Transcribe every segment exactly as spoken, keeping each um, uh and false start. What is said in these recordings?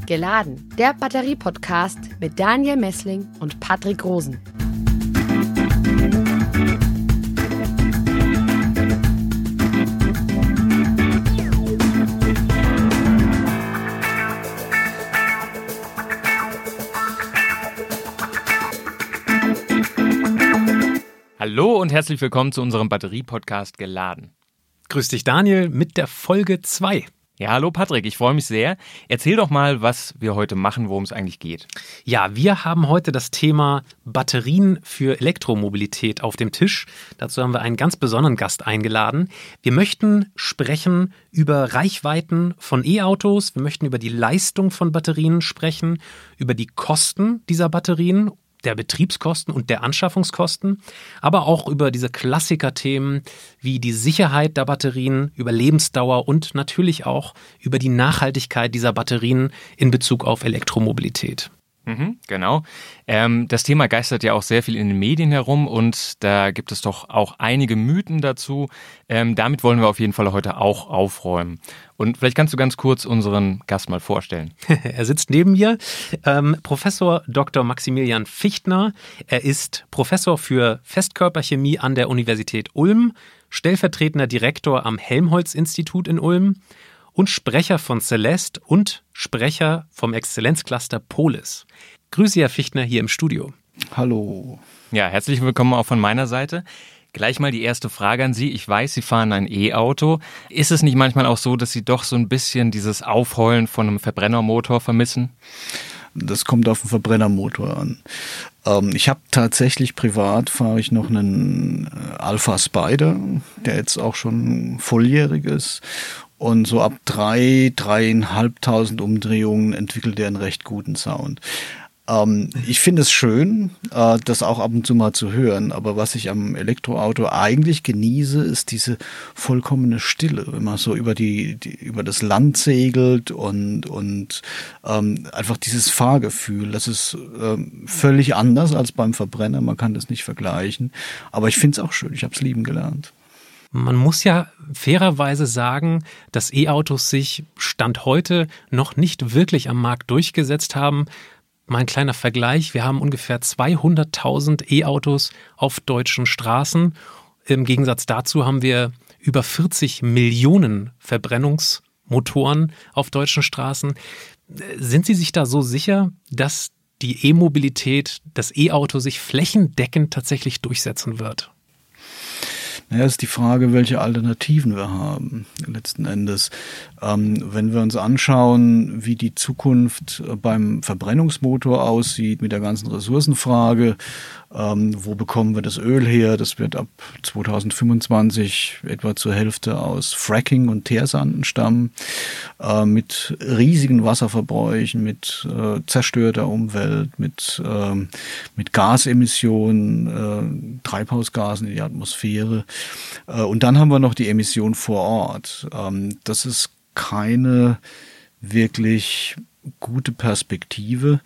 Geladen, der Batterie-Podcast mit Daniel Messling und Patrick Rosen. Hallo und herzlich willkommen zu unserem Batterie-Podcast Geladen. Grüß dich, Daniel, mit der Folge zwei. Ja, hallo Patrick, ich freue mich sehr. Erzähl doch mal, was wir heute machen, worum es eigentlich geht. Ja, wir haben heute das Thema Batterien für Elektromobilität auf dem Tisch. Dazu haben wir einen ganz besonderen Gast eingeladen. Wir möchten sprechen über Reichweiten von E-Autos, wir möchten über die Leistung von Batterien sprechen, über die Kosten dieser Batterien, der Betriebskosten und der Anschaffungskosten, aber auch über diese Klassikerthemen wie die Sicherheit der Batterien, über Lebensdauer und natürlich auch über die Nachhaltigkeit dieser Batterien in Bezug auf Elektromobilität. Mhm, genau. Ähm, das Thema geistert ja auch sehr viel in den Medien herum und da gibt es doch auch einige Mythen dazu. Ähm, damit wollen wir auf jeden Fall heute auch aufräumen. Und vielleicht kannst du ganz kurz unseren Gast mal vorstellen. Er sitzt neben mir, ähm, Professor Doktor Maximilian Fichtner. Er ist Professor für Festkörperchemie an der Universität Ulm, stellvertretender Direktor am Helmholtz-Institut in Ulm und Sprecher von Celeste und Sprecher vom Exzellenzcluster Polis. Grüße, Herr Fichtner, hier im Studio. Hallo. Ja, herzlich willkommen auch von meiner Seite. Gleich mal die erste Frage an Sie. Ich weiß, Sie fahren ein E-Auto. Ist es nicht manchmal auch so, dass Sie doch so ein bisschen dieses Aufheulen von einem Verbrennermotor vermissen? Das kommt auf den Verbrennermotor an. Ähm, ich habe tatsächlich privat, fahre ich noch einen Alpha Spider, der jetzt auch schon volljährig ist. Und so ab drei, dreieinhalbtausend Umdrehungen entwickelt er einen recht guten Sound. Ähm, ich finde es schön, äh, das auch ab und zu mal zu hören, aber was ich am Elektroauto eigentlich genieße, ist diese vollkommene Stille, wenn man so über die, die über das Land segelt und und ähm, einfach dieses Fahrgefühl, das ist ähm, völlig anders als beim Verbrenner, man kann das nicht vergleichen, aber ich finde es auch schön, ich habe es lieben gelernt. Man muss ja fairerweise sagen, dass E-Autos sich Stand heute noch nicht wirklich am Markt durchgesetzt haben. Mal ein kleiner Vergleich, wir haben ungefähr zweihunderttausend E-Autos auf deutschen Straßen. Im Gegensatz dazu haben wir über vierzig Millionen Verbrennungsmotoren auf deutschen Straßen. Sind Sie sich da so sicher, dass die E-Mobilität, das E-Auto sich flächendeckend tatsächlich durchsetzen wird? Naja, ist die Frage, welche Alternativen wir haben, letzten Endes. Ähm, wenn wir uns anschauen, wie die Zukunft beim Verbrennungsmotor aussieht, mit der ganzen Ressourcenfrage, ähm, wo bekommen wir das Öl her? Das wird ab zweitausendfünfundzwanzig etwa zur Hälfte aus Fracking und Teersanden stammen, äh, mit riesigen Wasserverbräuchen, mit äh, zerstörter Umwelt, mit, äh, mit Gasemissionen, äh, Treibhausgasen in die Atmosphäre. Und dann haben wir noch die Emission vor Ort. Das ist keine wirklich gute Perspektive.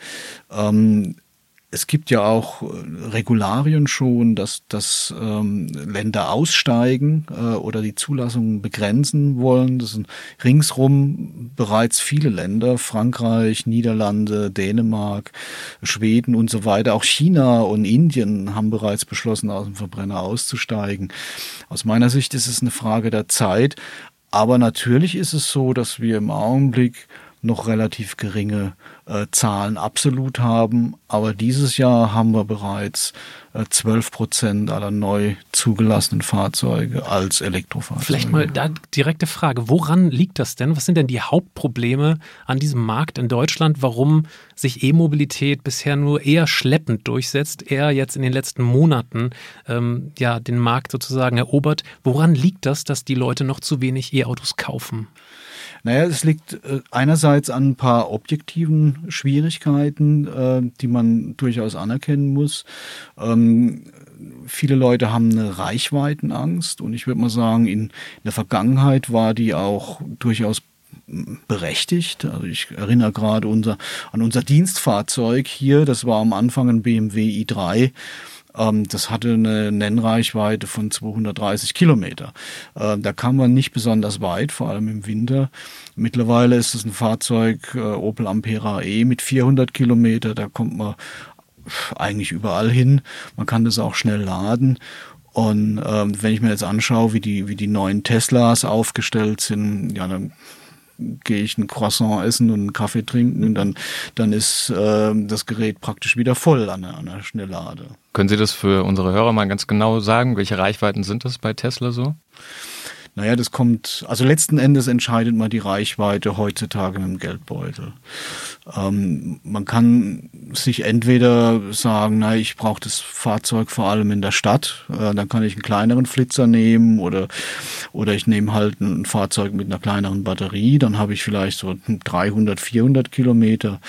Es gibt ja auch Regularien schon, dass, dass ähm, Länder aussteigen äh, oder die Zulassungen begrenzen wollen. Das sind ringsrum bereits viele Länder, Frankreich, Niederlande, Dänemark, Schweden und so weiter. Auch China und Indien haben bereits beschlossen, aus dem Verbrenner auszusteigen. Aus meiner Sicht ist es eine Frage der Zeit. Aber natürlich ist es so, dass wir im Augenblick noch relativ geringe äh, Zahlen absolut haben. Aber dieses Jahr haben wir bereits äh, zwölf Prozent aller neu zugelassenen Fahrzeuge als Elektrofahrzeuge. Vielleicht mal da direkte Frage, woran liegt das denn? Was sind denn die Hauptprobleme an diesem Markt in Deutschland, warum sich E-Mobilität bisher nur eher schleppend durchsetzt, eher jetzt in den letzten Monaten ähm, ja, den Markt sozusagen erobert? Woran liegt das, dass die Leute noch zu wenig E-Autos kaufen? Naja, es liegt äh, einerseits an ein paar objektiven Schwierigkeiten, äh, die man durchaus anerkennen muss. Ähm, viele Leute haben eine Reichweitenangst und ich würde mal sagen, in, in der Vergangenheit war die auch durchaus berechtigt. Also ich erinnere gerade unser, an unser Dienstfahrzeug hier, das war am Anfang ein B M W i drei. Ähm, das hatte eine Nennreichweite von zweihundertdreißig Kilometer. Äh, da kam man nicht besonders weit, vor allem im Winter. Mittlerweile ist es ein Fahrzeug, äh, Opel Ampera E mit vierhundert Kilometer, da kommt man eigentlich überall hin. Man kann das auch schnell laden. Und ähm, wenn ich mir jetzt anschaue, wie die, wie die neuen Teslas aufgestellt sind, ja, dann gehe ich ein Croissant essen und einen Kaffee trinken und dann, dann ist äh, das Gerät praktisch wieder voll an der, an der Schnelllade. Können Sie das für unsere Hörer mal ganz genau sagen? Welche Reichweiten sind das bei Tesla so? Naja, das kommt, also letzten Endes entscheidet man die Reichweite heutzutage mit dem Geldbeutel. Ähm, man kann sich entweder sagen, na, ich brauche das Fahrzeug vor allem in der Stadt, äh, dann kann ich einen kleineren Flitzer nehmen oder, oder ich nehme halt ein Fahrzeug mit einer kleineren Batterie, dann habe ich vielleicht so dreihundert, vierhundert Kilometer.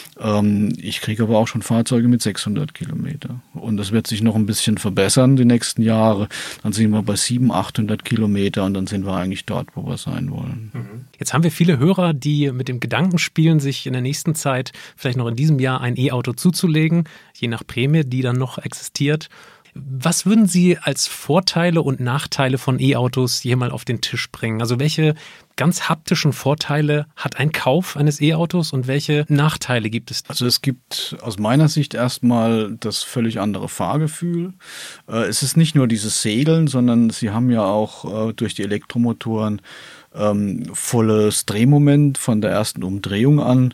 Ich kriege aber auch schon Fahrzeuge mit sechshundert Kilometer. Und das wird sich noch ein bisschen verbessern die nächsten Jahre. Dann sind wir bei siebenhundert, achthundert Kilometer und dann sind wir eigentlich dort, wo wir sein wollen. Jetzt haben wir viele Hörer, die mit dem Gedanken spielen, sich in der nächsten Zeit, vielleicht noch in diesem Jahr, ein E-Auto zuzulegen, je nach Prämie, die dann noch existiert. Was würden Sie als Vorteile und Nachteile von E-Autos hier mal auf den Tisch bringen? Also welche ganz haptischen Vorteile hat ein Kauf eines E-Autos und welche Nachteile gibt es? Also es gibt aus meiner Sicht erstmal das völlig andere Fahrgefühl. Es ist nicht nur dieses Segeln, sondern Sie haben ja auch durch die Elektromotoren ähm, volles Drehmoment von der ersten Umdrehung an.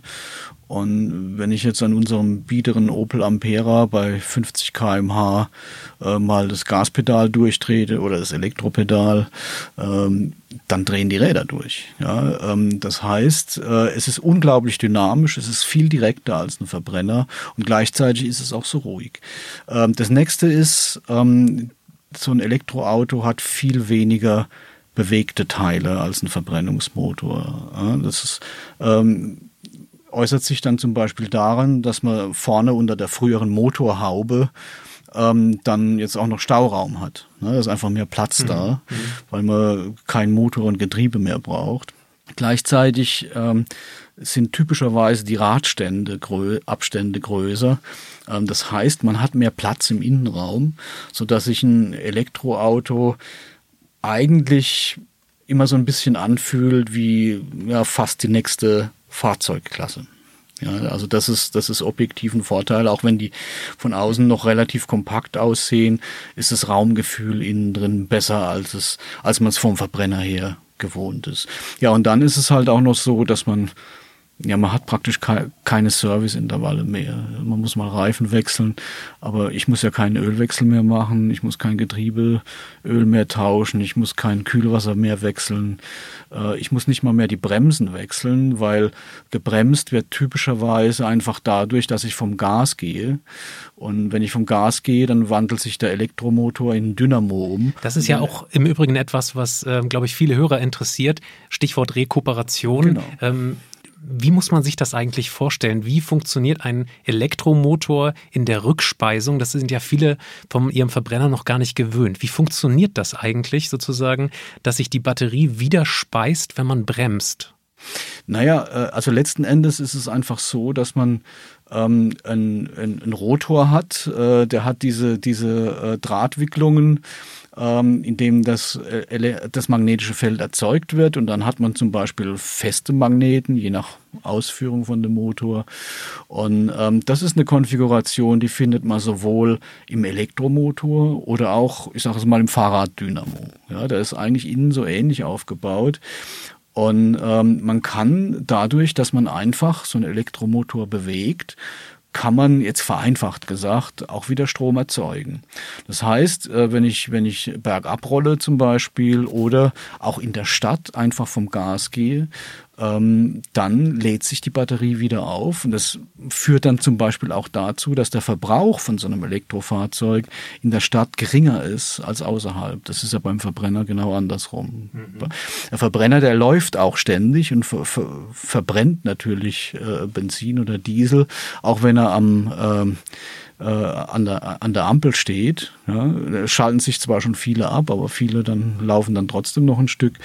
Und wenn ich jetzt an unserem biederen Opel Ampera bei fünfzig Kilometer pro Stunde äh, mal das Gaspedal durchtrete oder das Elektropedal, ähm, dann drehen die Räder durch. Ja, ähm, das heißt, äh, es ist unglaublich dynamisch, es ist viel direkter als ein Verbrenner und gleichzeitig ist es auch so ruhig. Ähm, das nächste ist, ähm, so ein Elektroauto hat viel weniger bewegte Teile als ein Verbrennungsmotor. Ja, das ist ähm, äußert sich dann zum Beispiel darin, dass man vorne unter der früheren Motorhaube ähm, dann jetzt auch noch Stauraum hat. Ne, da ist einfach mehr Platz mhm. da, mhm. weil man kein Motor und Getriebe mehr braucht. Gleichzeitig ähm, sind typischerweise die Radstände, grö- Abstände größer. Ähm, das heißt, man hat mehr Platz im Innenraum, sodass sich ein Elektroauto eigentlich immer so ein bisschen anfühlt wie ja, fast die nächste Fahrzeugklasse. Ja, also das ist, das ist objektiv ein Vorteil. Auch wenn die von außen noch relativ kompakt aussehen, ist das Raumgefühl innen drin besser, als es, als man es vom Verbrenner her gewohnt ist. Ja, und dann ist es halt auch noch so, dass man Ja, man hat praktisch ke- keine Serviceintervalle mehr. Man muss mal Reifen wechseln, aber ich muss ja keinen Ölwechsel mehr machen, ich muss kein Getriebeöl mehr tauschen, ich muss kein Kühlwasser mehr wechseln, äh, ich muss nicht mal mehr die Bremsen wechseln, weil gebremst wird typischerweise einfach dadurch, dass ich vom Gas gehe. Und wenn ich vom Gas gehe, dann wandelt sich der Elektromotor in einen Dynamo um. Das ist ja auch im Übrigen etwas, was, äh, glaube ich, viele Hörer interessiert. Stichwort Rekuperation. Genau. Ähm, Wie muss man sich das eigentlich vorstellen? Wie funktioniert ein Elektromotor in der Rückspeisung? Das sind ja viele von ihrem Verbrenner noch gar nicht gewöhnt. Wie funktioniert das eigentlich sozusagen, dass sich die Batterie wieder speist, wenn man bremst? Naja, also letzten Endes ist es einfach so, dass man ähm, einen ein Rotor hat, äh, der hat diese, diese äh, Drahtwicklungen, ähm, in dem das, äh, das magnetische Feld erzeugt wird, und dann hat man zum Beispiel feste Magneten, je nach Ausführung von dem Motor. Und ähm, das ist eine Konfiguration, die findet man sowohl im Elektromotor oder auch, ich sage es mal, im Fahrraddynamo. Ja, der ist eigentlich innen so ähnlich aufgebaut. Und ähm, man kann dadurch, dass man einfach so einen Elektromotor bewegt, kann man jetzt vereinfacht gesagt auch wieder Strom erzeugen. Das heißt, wenn ich, wenn ich bergab rolle zum Beispiel oder auch in der Stadt einfach vom Gas gehe, ähm, dann lädt sich die Batterie wieder auf. Und das führt dann zum Beispiel auch dazu, dass der Verbrauch von so einem Elektrofahrzeug in der Stadt geringer ist als außerhalb. Das ist ja beim Verbrenner genau andersrum. Mhm. Der Verbrenner, der läuft auch ständig und ver- ver- verbrennt natürlich äh, Benzin oder Diesel, auch wenn er am ähm, äh, an der, an der Ampel steht, ja, schalten sich zwar schon viele ab, aber viele dann laufen dann trotzdem noch ein Stück.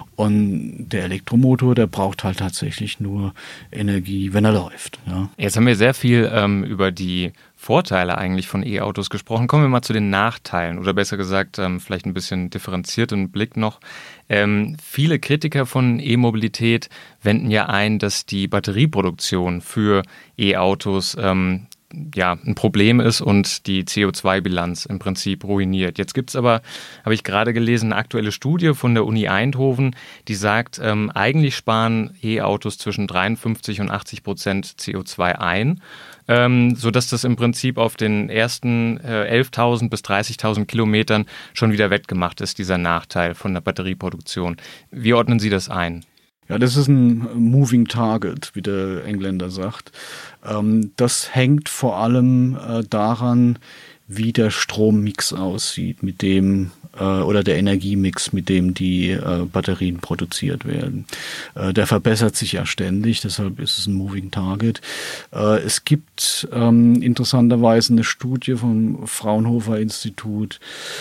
Und der Elektromotor, der braucht halt tatsächlich nur Energie, wenn er läuft. Ja. Jetzt haben wir sehr viel ähm, über die Vorteile eigentlich von E-Autos gesprochen. Kommen wir mal zu den Nachteilen oder besser gesagt ähm, vielleicht ein bisschen differenzierten Blick noch. Ähm, viele Kritiker von E-Mobilität wenden ja ein, dass die Batterieproduktion für E-Autos ähm, ja, ein Problem ist und die C O zwei Bilanz im Prinzip ruiniert. Jetzt gibt es aber, habe ich gerade gelesen, eine aktuelle Studie von der Uni Eindhoven, die sagt, ähm, eigentlich sparen E-Autos zwischen dreiundfünfzig und achtzig Prozent C O zwei ein, ähm, sodass das im Prinzip auf den ersten äh, elftausend bis dreißigtausend Kilometern schon wieder wettgemacht ist, dieser Nachteil von der Batterieproduktion. Wie ordnen Sie das ein? Ja, das ist ein Moving Target, wie der Engländer sagt. Ähm, das hängt vor allem äh, daran, wie der Strommix aussieht, mit dem äh, oder der Energiemix, mit dem die äh, Batterien produziert werden. Äh, der verbessert sich ja ständig, deshalb ist es ein Moving Target. Äh, es gibt ähm, interessanterweise eine Studie vom Fraunhofer Institut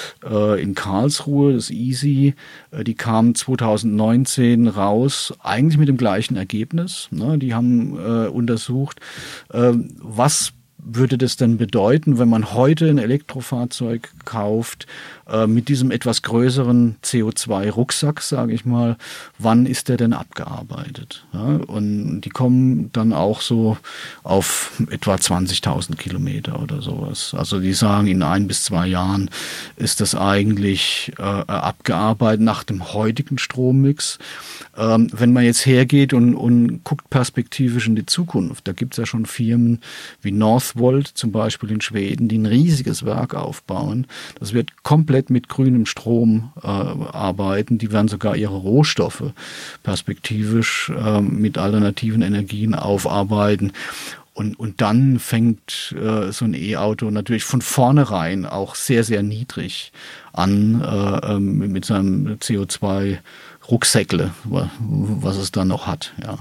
äh, in Karlsruhe, das E A S Y, äh, die kam zweitausendneunzehn raus, eigentlich mit dem gleichen Ergebnis. Ne? Die haben äh, untersucht, äh, was würde das denn bedeuten, wenn man heute ein Elektrofahrzeug kauft, äh, mit diesem etwas größeren C O zwei Rucksack, sage ich mal, wann ist der denn abgearbeitet? Ja, und die kommen dann auch so auf etwa zwanzigtausend Kilometer oder sowas. Also die sagen, in ein bis zwei Jahren ist das eigentlich äh, abgearbeitet nach dem heutigen Strommix. Ähm, wenn man jetzt hergeht und, und guckt perspektivisch in die Zukunft, da gibt es ja schon Firmen wie Northvolt zum Beispiel in Schweden, die ein riesiges Werk aufbauen. Das wird komplett mit grünem Strom äh, arbeiten. Die werden sogar ihre Rohstoffe perspektivisch äh, mit alternativen Energien aufarbeiten. Und, und dann fängt äh, so ein E-Auto natürlich von vornherein auch sehr, sehr niedrig an äh, mit seinem C O zwei Rucksäckle, was es dann noch hat, ja.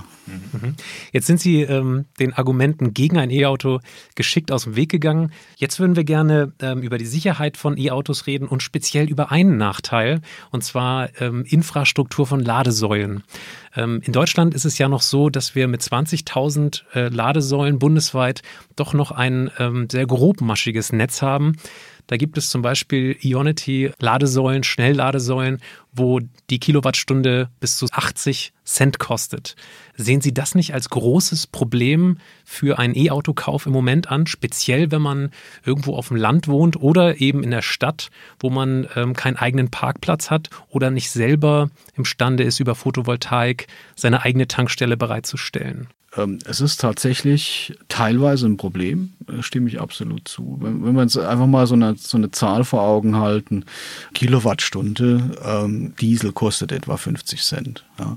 Jetzt sind Sie ähm, den Argumenten gegen ein E-Auto geschickt aus dem Weg gegangen. Jetzt würden wir gerne ähm, über die Sicherheit von E-Autos reden und speziell über einen Nachteil, und zwar ähm, Infrastruktur von Ladesäulen. Ähm, in Deutschland ist es ja noch so, dass wir mit zwanzigtausend äh, Ladesäulen bundesweit doch noch ein ähm, sehr grobmaschiges Netz haben. Da gibt es zum Beispiel Ionity-Ladesäulen, Schnellladesäulen, wo die Kilowattstunde bis zu achtzig Cent kostet. Sehen Sie das nicht als großes Problem für einen E-Auto-Kauf im Moment an, speziell wenn man irgendwo auf dem Land wohnt oder eben in der Stadt, wo man ähm, keinen eigenen Parkplatz hat oder nicht selber imstande ist, über Photovoltaik seine eigene Tankstelle bereitzustellen? Es ist tatsächlich teilweise ein Problem, stimme ich absolut zu. Wenn, wenn wir uns einfach mal so eine, so eine Zahl vor Augen halten, Kilowattstunde ähm, Diesel kostet etwa fünfzig Cent. Ja.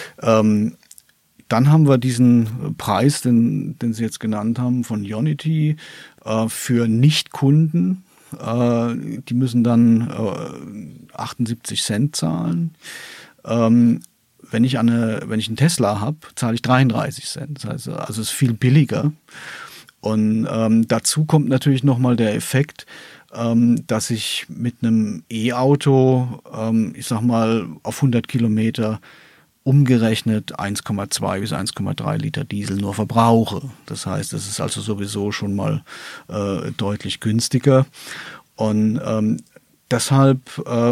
Ähm, dann haben wir diesen Preis, den, den Sie jetzt genannt haben, von Ionity äh, für Nichtkunden. Äh, die müssen dann äh, achtundsiebzig Cent zahlen. Ähm, Wenn ich, eine, wenn ich einen Tesla habe, zahle ich dreiunddreißig Cent. Das heißt, also es ist viel billiger. Und ähm, dazu kommt natürlich nochmal der Effekt, ähm, dass ich mit einem E-Auto, ähm, ich sag mal, auf hundert Kilometer umgerechnet eins Komma zwei bis eins Komma drei Liter Diesel nur verbrauche. Das heißt, es ist also sowieso schon mal äh, deutlich günstiger. Und ähm, deshalb äh,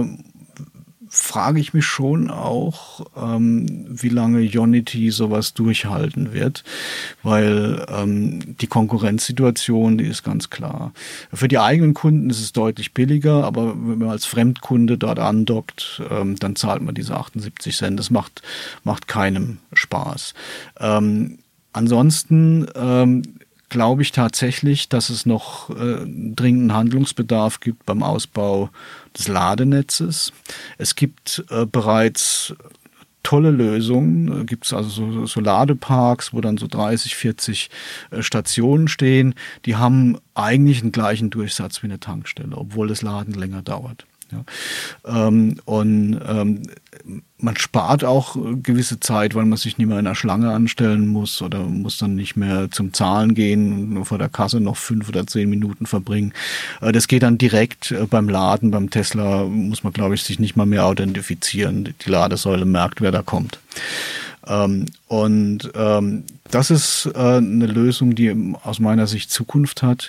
frage ich mich schon auch, ähm, wie lange Ionity sowas durchhalten wird, weil ähm, die Konkurrenzsituation, die ist ganz klar. Für die eigenen Kunden ist es deutlich billiger, aber wenn man als Fremdkunde dort andockt, ähm, dann zahlt man diese achtundsiebzig Cent. Das macht, macht keinem Spaß. Ähm, ansonsten ähm, glaube ich tatsächlich, dass es noch äh, dringenden Handlungsbedarf gibt beim Ausbau des Ladenetzes. Es gibt äh, bereits tolle Lösungen. Da gibt es also so, so Ladeparks, wo dann so dreißig, vierzig äh, Stationen stehen. Die haben eigentlich den gleichen Durchsatz wie eine Tankstelle, obwohl das Laden länger dauert. Ja. Ähm, und ähm, man spart auch gewisse Zeit, weil man sich nicht mehr in einer Schlange anstellen muss oder muss dann nicht mehr zum Zahlen gehen und nur vor der Kasse noch fünf oder zehn Minuten verbringen. Äh, das geht dann direkt äh, beim Laden. Beim Tesla muss man, glaube ich, sich nicht mal mehr authentifizieren. Die Ladesäule merkt, wer da kommt. Ähm, und ähm, das ist äh, eine Lösung, die aus meiner Sicht Zukunft hat.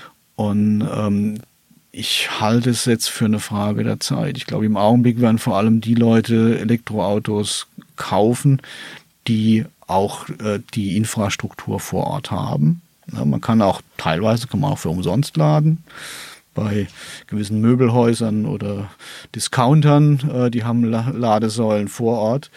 Und ähm, ich halte es jetzt für eine Frage der Zeit. Ich glaube, im Augenblick werden vor allem die Leute Elektroautos kaufen, die auch äh, die Infrastruktur vor Ort haben. Ja, man kann auch teilweise kann man auch für umsonst laden. Bei gewissen Möbelhäusern oder Discountern, äh, die haben La- Ladesäulen vor Ort.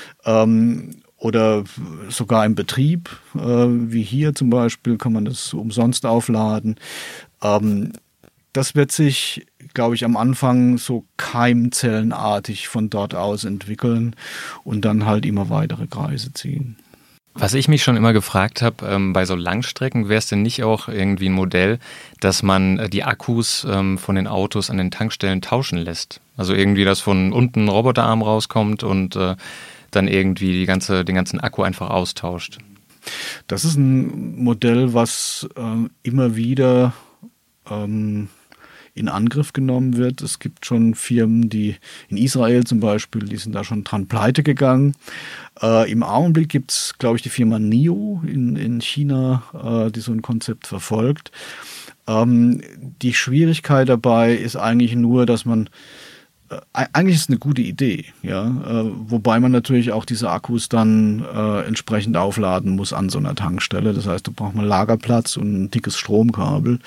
Ähm, oder sogar im Betrieb, äh, wie hier zum Beispiel, kann man das umsonst aufladen. Ähm, Das wird sich, glaube ich, am Anfang so keimzellenartig von dort aus entwickeln und dann halt immer weitere Kreise ziehen. Was ich mich schon immer gefragt habe, ähm, bei so Langstrecken, wäre es denn nicht auch irgendwie ein Modell, dass man äh, die Akkus ähm, von den Autos an den Tankstellen tauschen lässt? Also irgendwie, dass von unten ein Roboterarm rauskommt und äh, dann irgendwie die ganze, den ganzen Akku einfach austauscht. Das ist ein Modell, was äh, immer wieder ähm, in Angriff genommen wird. Es gibt schon Firmen, die in Israel zum Beispiel, die sind da schon dran pleite gegangen. Äh, Im Augenblick gibt es, glaube ich, die Firma NIO in, in China, äh, die so ein Konzept verfolgt. Ähm, die Schwierigkeit dabei ist eigentlich nur, dass man äh, eigentlich ist es eine gute Idee, ja, äh, wobei man natürlich auch diese Akkus dann äh, entsprechend aufladen muss an so einer Tankstelle. Das heißt, da braucht man Lagerplatz und ein dickes Stromkabel.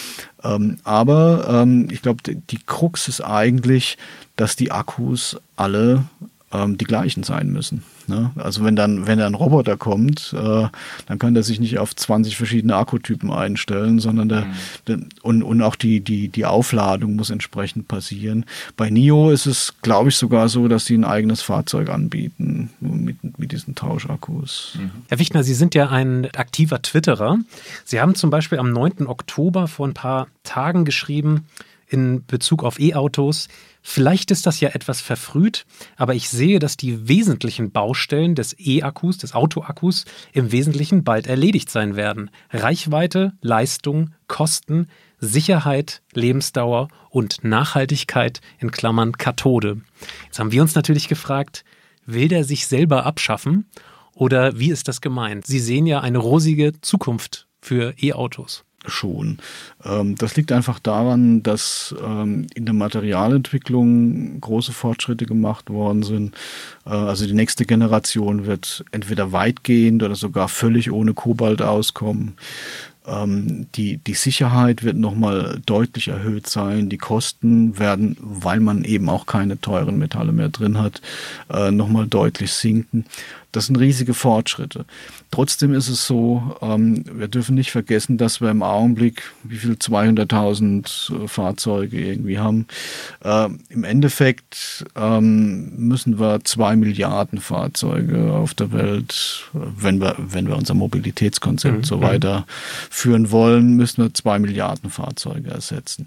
Ähm, aber ähm, ich glaube, die, die Krux ist eigentlich, dass die Akkus alle ähm, die gleichen sein müssen. Ne? Also wenn dann, wenn dann ein Roboter kommt, äh, dann kann der sich nicht auf zwanzig verschiedene Akkutypen einstellen, sondern der, mhm. der und, und auch die, die, die Aufladung muss entsprechend passieren. Bei NIO ist es, glaube ich, sogar so, dass sie ein eigenes Fahrzeug anbieten mit, mit diesen Tauschakkus. Mhm. Herr Wichtner, Sie sind ja ein aktiver Twitterer. Sie haben zum Beispiel am neunten Oktober vor ein paar Tagen geschrieben, in Bezug auf E-Autos: Vielleicht ist das ja etwas verfrüht, aber ich sehe, dass die wesentlichen Baustellen des E-Akkus, des Autoakkus, im Wesentlichen bald erledigt sein werden. Reichweite, Leistung, Kosten, Sicherheit, Lebensdauer und Nachhaltigkeit in Klammern Kathode. Jetzt haben wir uns natürlich gefragt, will der sich selber abschaffen oder wie ist das gemeint? Sie sehen ja eine rosige Zukunft für E-Autos. Schon. Ähm, das liegt einfach daran, dass ähm, in der Materialentwicklung große Fortschritte gemacht worden sind. Äh, also die nächste Generation wird entweder weitgehend oder sogar völlig ohne Kobalt auskommen. Ähm, die, die Sicherheit wird nochmal deutlich erhöht sein. Die Kosten werden, weil man eben auch keine teuren Metalle mehr drin hat, äh, nochmal deutlich sinken. Das sind riesige Fortschritte. Trotzdem ist es so, ähm, wir dürfen nicht vergessen, dass wir im Augenblick, wie viel, zweihunderttausend äh, Fahrzeuge irgendwie haben. Äh, Im Endeffekt ähm, müssen wir zwei Milliarden Fahrzeuge auf der Welt, wenn wir, wenn wir unser Mobilitätskonzept mhm. so weiterführen wollen, müssen wir zwei Milliarden Fahrzeuge ersetzen.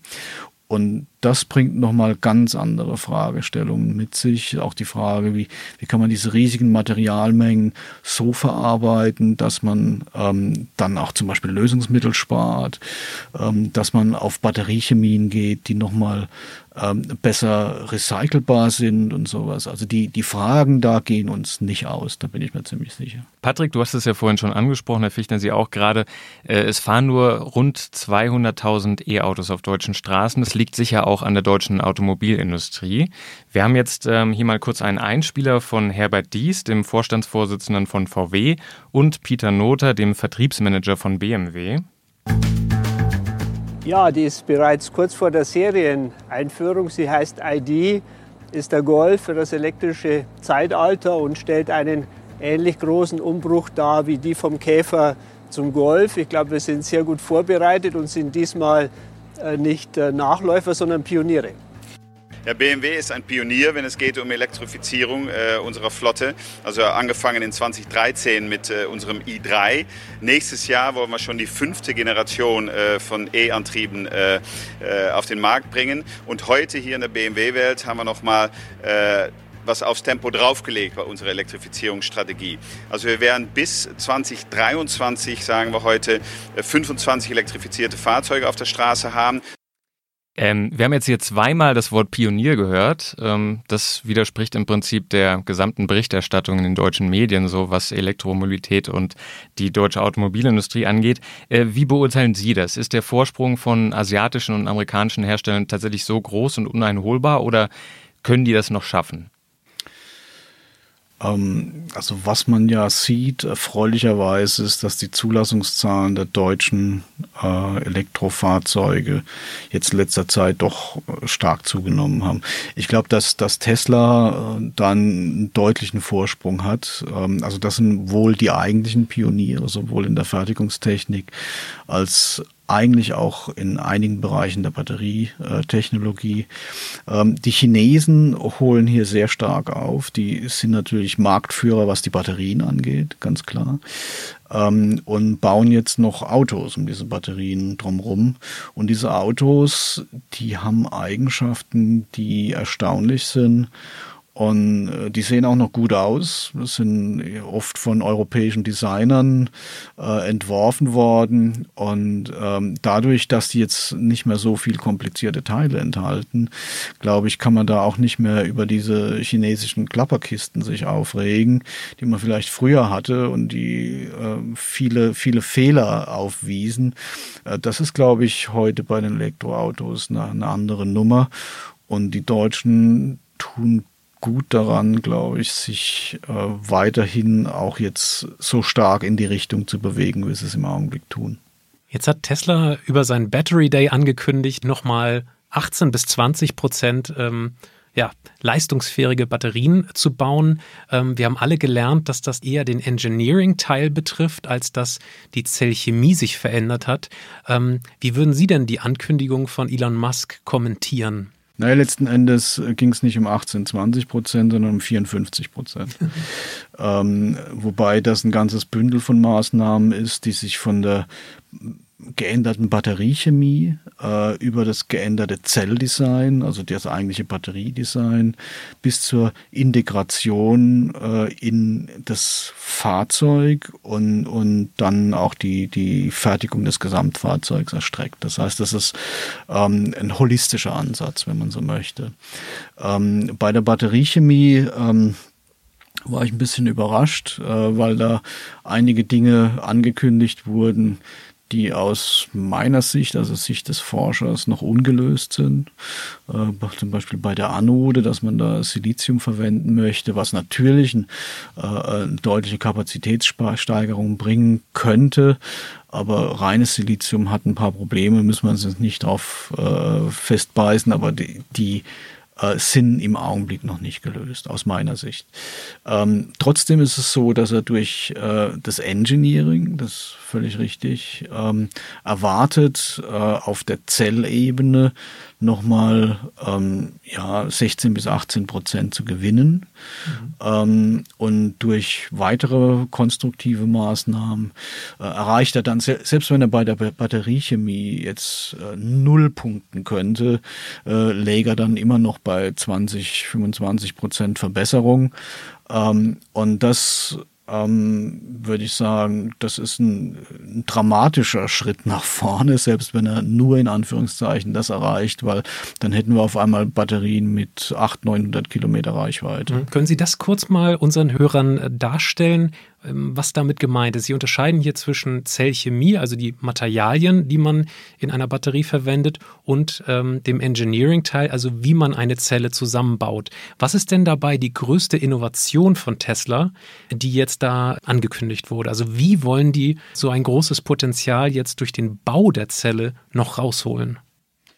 Und das bringt nochmal ganz andere Fragestellungen mit sich. Auch die Frage, wie, wie kann man diese riesigen Materialmengen so verarbeiten, dass man ähm, dann auch zum Beispiel Lösungsmittel spart, ähm, dass man auf Batteriechemien geht, die nochmal ähm, besser recycelbar sind und sowas. Also die, die Fragen da gehen uns nicht aus, da bin ich mir ziemlich sicher. Patrick, du hast es ja vorhin schon angesprochen, Herr Fichtner, Sie auch gerade. Äh, es fahren nur rund zweihunderttausend E-Autos auf deutschen Straßen. Das liegt sicher auch an der deutschen Automobilindustrie. Wir haben jetzt ähm, hier mal kurz einen Einspieler von Herbert Diess, dem Vorstandsvorsitzenden von V W, und Peter Noter, dem Vertriebsmanager von B M W. Ja, die ist bereits kurz vor der Serieneinführung. Sie heißt I D, ist der Golf für das elektrische Zeitalter und stellt einen ähnlich großen Umbruch dar wie die vom Käfer zum Golf. Ich glaube, wir sind sehr gut vorbereitet und sind diesmal nicht Nachläufer, sondern Pioniere. Ja, B M W ist ein Pionier, wenn es geht um Elektrifizierung äh, unserer Flotte. Also angefangen in zwanzig dreizehn mit äh, unserem i drei. Nächstes Jahr wollen wir schon die fünfte Generation äh, von E-Antrieben äh, äh, auf den Markt bringen. Und heute hier in der B M W-Welt haben wir nochmal äh, was aufs Tempo draufgelegt bei unserer Elektrifizierungsstrategie. Also wir werden bis zwanzig dreiundzwanzig, sagen wir heute, fünfundzwanzig elektrifizierte Fahrzeuge auf der Straße haben. Ähm, wir haben jetzt hier zweimal das Wort Pionier gehört. Ähm, das widerspricht im Prinzip der gesamten Berichterstattung in den deutschen Medien, so was Elektromobilität und die deutsche Automobilindustrie angeht. Äh, wie beurteilen Sie das? Ist der Vorsprung von asiatischen und amerikanischen Herstellern tatsächlich so groß und uneinholbar oder können die das noch schaffen? Also was man ja sieht, erfreulicherweise ist, dass die Zulassungszahlen der deutschen äh, Elektrofahrzeuge jetzt in letzter Zeit doch stark zugenommen haben. Ich glaube, dass, dass Tesla äh, dann einen deutlichen Vorsprung hat. Ähm, also das sind wohl die eigentlichen Pioniere, sowohl in der Fertigungstechnik als eigentlich auch in einigen Bereichen der Batterietechnologie. Ähm, die Chinesen holen hier sehr stark auf. Die sind natürlich Marktführer, was die Batterien angeht, ganz klar. Ähm, und bauen jetzt noch Autos um diese Batterien drumherum. Und diese Autos, die haben Eigenschaften, die erstaunlich sind. Und äh, die sehen auch noch gut aus. Das sind oft von europäischen Designern äh, entworfen worden. Und ähm, dadurch, dass die jetzt nicht mehr so viel komplizierte Teile enthalten, glaube ich, kann man da auch nicht mehr über diese chinesischen Klapperkisten sich aufregen, die man vielleicht früher hatte und die äh, viele, viele Fehler aufwiesen. Äh, das ist, glaube ich, heute bei den Elektroautos eine, eine andere Nummer. Und die Deutschen tun gut daran, glaube ich, sich äh, weiterhin auch jetzt so stark in die Richtung zu bewegen, wie sie es im Augenblick tun. Jetzt hat Tesla über seinen Battery Day angekündigt, nochmal achtzehn bis zwanzig Prozent ähm, ja, leistungsfähige Batterien zu bauen. Ähm, wir haben alle gelernt, dass das eher den Engineering-Teil betrifft, als dass die Zellchemie sich verändert hat. Ähm, wie würden Sie denn die Ankündigung von Elon Musk kommentieren? Naja, letzten Endes ging es nicht um achtzehn, zwanzig Prozent, sondern um vierundfünfzig Prozent. ähm, wobei das ein ganzes Bündel von Maßnahmen ist, die sich von der geänderten Batteriechemie äh, über das geänderte Zelldesign, also das eigentliche Batteriedesign, bis zur Integration äh, in das Fahrzeug und, und dann auch die, die Fertigung des Gesamtfahrzeugs erstreckt. Das heißt, das ist ähm, ein holistischer Ansatz, wenn man so möchte. Ähm, bei der Batteriechemie ähm, war ich ein bisschen überrascht, äh, weil da einige Dinge angekündigt wurden, die aus meiner Sicht, also Sicht des Forschers, noch ungelöst sind. Äh, zum Beispiel bei der Anode, dass man da Silizium verwenden möchte, was natürlich ein, äh, eine deutliche Kapazitätssteigerung bringen könnte. Aber reines Silizium hat ein paar Probleme, müssen wir uns jetzt nicht drauf äh, festbeißen, aber die, die äh, sind im Augenblick noch nicht gelöst, aus meiner Sicht. Ähm, trotzdem ist es so, dass er durch äh, das Engineering, das ist völlig richtig, ähm, erwartet, äh, auf der Zellebene nochmal ähm, ja, sechzehn bis achtzehn Prozent zu gewinnen. Mhm. Ähm, und durch weitere konstruktive Maßnahmen äh, erreicht er dann, se- selbst wenn er bei der Batteriechemie jetzt äh, null punkten könnte, äh, läge er dann immer noch bei zwanzig, fünfundzwanzig Prozent Verbesserung. Ähm, und das Ähm, würde ich sagen, das ist ein, ein dramatischer Schritt nach vorne, selbst wenn er nur in Anführungszeichen das erreicht, weil dann hätten wir auf einmal Batterien mit achthundert, neunhundert Kilometer Reichweite. Mhm. Können Sie das kurz mal unseren Hörern darstellen, was damit gemeint ist? Sie unterscheiden hier zwischen Zellchemie, also die Materialien, die man in einer Batterie verwendet, und ähm, dem Engineering-Teil, also wie man eine Zelle zusammenbaut. Was ist denn dabei die größte Innovation von Tesla, die jetzt da angekündigt wurde? Also wie wollen die so ein großes Potenzial jetzt durch den Bau der Zelle noch rausholen?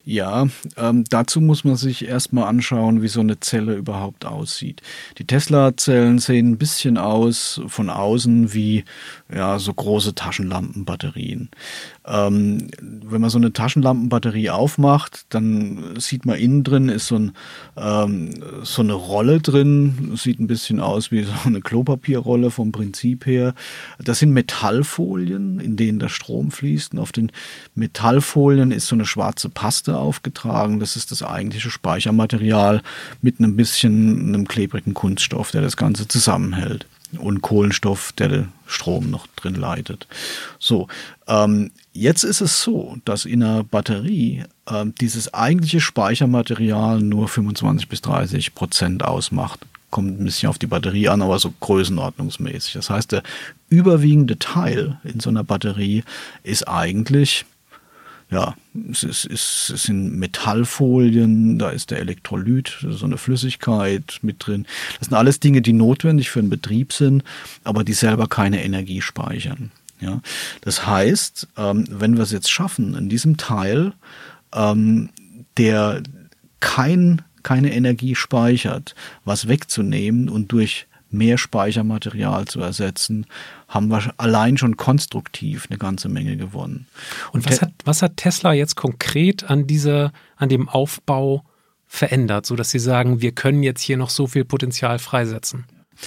Ja, ähm, dazu muss man sich erstmal anschauen, wie so eine Zelle überhaupt aussieht. Die Tesla-Zellen sehen ein bisschen aus von außen wie ja so große Taschenlampenbatterien. Ähm, wenn man so eine Taschenlampenbatterie aufmacht, dann sieht man innen drin ist so, ein, ähm, so eine Rolle drin, sieht ein bisschen aus wie so eine Klopapierrolle vom Prinzip her. Das sind Metallfolien, in denen der Strom fließt. Und auf den Metallfolien ist so eine schwarze Paste aufgetragen. Das ist das eigentliche Speichermaterial mit einem bisschen einem klebrigen Kunststoff, der das Ganze zusammenhält. Und Kohlenstoff, der den Strom noch drin leitet. So, ähm, jetzt ist es so, dass in einer Batterie äh, dieses eigentliche Speichermaterial nur fünfundzwanzig bis dreißig Prozent ausmacht. Kommt ein bisschen auf die Batterie an, aber so größenordnungsmäßig. Das heißt, der überwiegende Teil in so einer Batterie ist eigentlich Ja, es, ist, es sind Metallfolien, da ist der Elektrolyt, so eine Flüssigkeit mit drin. Das sind alles Dinge, die notwendig für den Betrieb sind, aber die selber keine Energie speichern. Ja, das heißt, ähm, wenn wir es jetzt schaffen, in diesem Teil, ähm, der kein, keine Energie speichert, was wegzunehmen und durch mehr Speichermaterial zu ersetzen, haben wir allein schon konstruktiv eine ganze Menge gewonnen. Und, Und was, hat, was hat Tesla jetzt konkret an dieser, an dem Aufbau verändert, sodass Sie sagen, wir können jetzt hier noch so viel Potenzial freisetzen?